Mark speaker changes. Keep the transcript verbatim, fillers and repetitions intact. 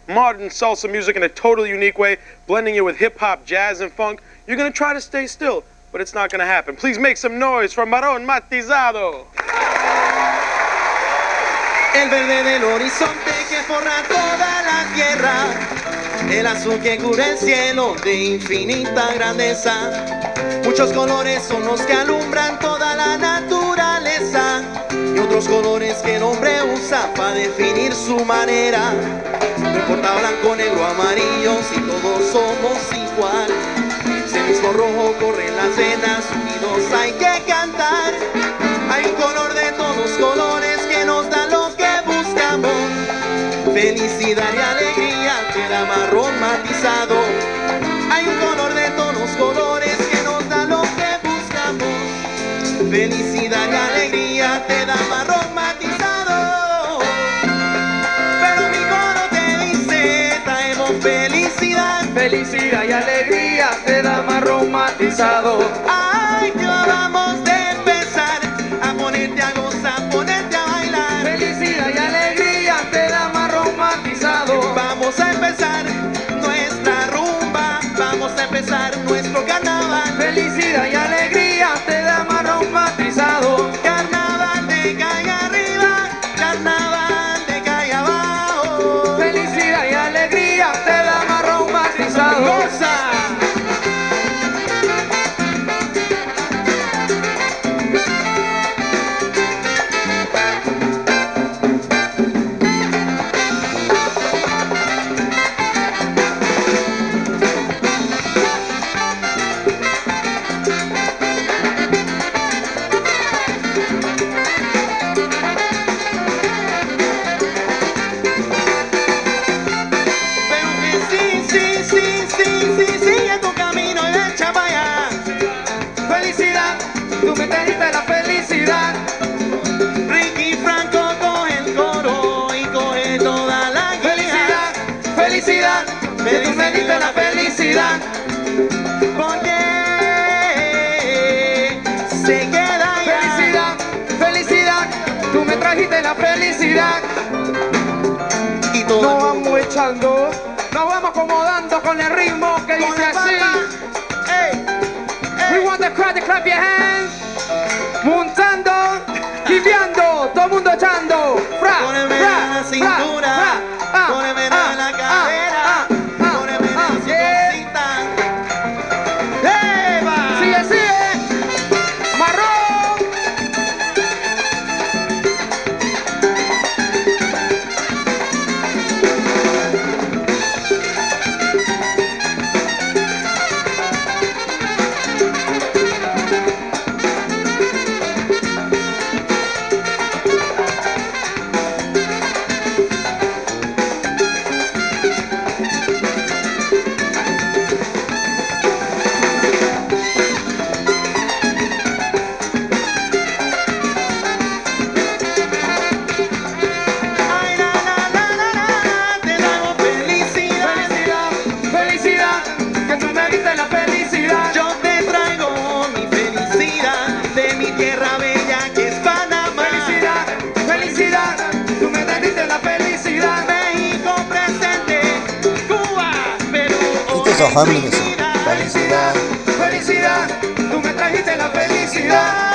Speaker 1: modern salsa music in a totally unique way, blending it with hip-hop, jazz, and funk. You're going to try to stay still, but it's not going to happen. Please make some noise for Marrón Matizado.
Speaker 2: El verde del horizonte que forra toda la tierra, el azul que cubre el cielo de infinita grandeza. Muchos colores son los que alumbran toda la naturaleza, y otros colores que el hombre usa para definir su manera. No importa blanco, negro, amarillo, si todos somos igual. Ese mismo rojo corre en las venas, unidos hay que cantar. Hay un color de todos colores que nos da lo que buscamos. Felicidad y alegría te da marrón matizado. Hay un color de todos colores que nos da lo que buscamos. Felicidad y alegría te da marrón matizado. Pero mi coro te dice, traemos felicidad.
Speaker 3: Felicidad y alegría te da marrón matizado.
Speaker 2: Ay, que vamos de empezar a ponerte a gozar, ponerte a bailar.
Speaker 3: Felicidad y alegría te da marrón matizado.
Speaker 2: Vamos a empezar nuestra rumba, vamos a empezar nuestro carnaval.
Speaker 3: Felicidad y alegría te da marrón matizado.
Speaker 2: Carnaval de calle arriba, carnaval de calle abajo.
Speaker 3: Felicidad y alegría te da marrón matizado.
Speaker 2: ¡Goza!
Speaker 3: Que tú me diste la felicidad,
Speaker 2: porque se queda ya.
Speaker 3: Felicidad, felicidad, tú me trajiste la felicidad.
Speaker 2: Y todo
Speaker 3: nos vamos echando, nos vamos acomodando con el ritmo que dice así.
Speaker 2: Hey, hey.
Speaker 3: We want the crowd to clap your hands. Montando, jiveando, todo el mundo echando. Fra,
Speaker 2: Póneme
Speaker 3: fra,
Speaker 2: en la cintura,
Speaker 3: fra, ah,
Speaker 2: póneme en
Speaker 3: ah,
Speaker 2: la
Speaker 3: ah,
Speaker 2: cadera.
Speaker 3: ah, Sigue, sigue. Marrón.
Speaker 4: Felicidad,
Speaker 3: felicidad, tú me trajiste la felicidad.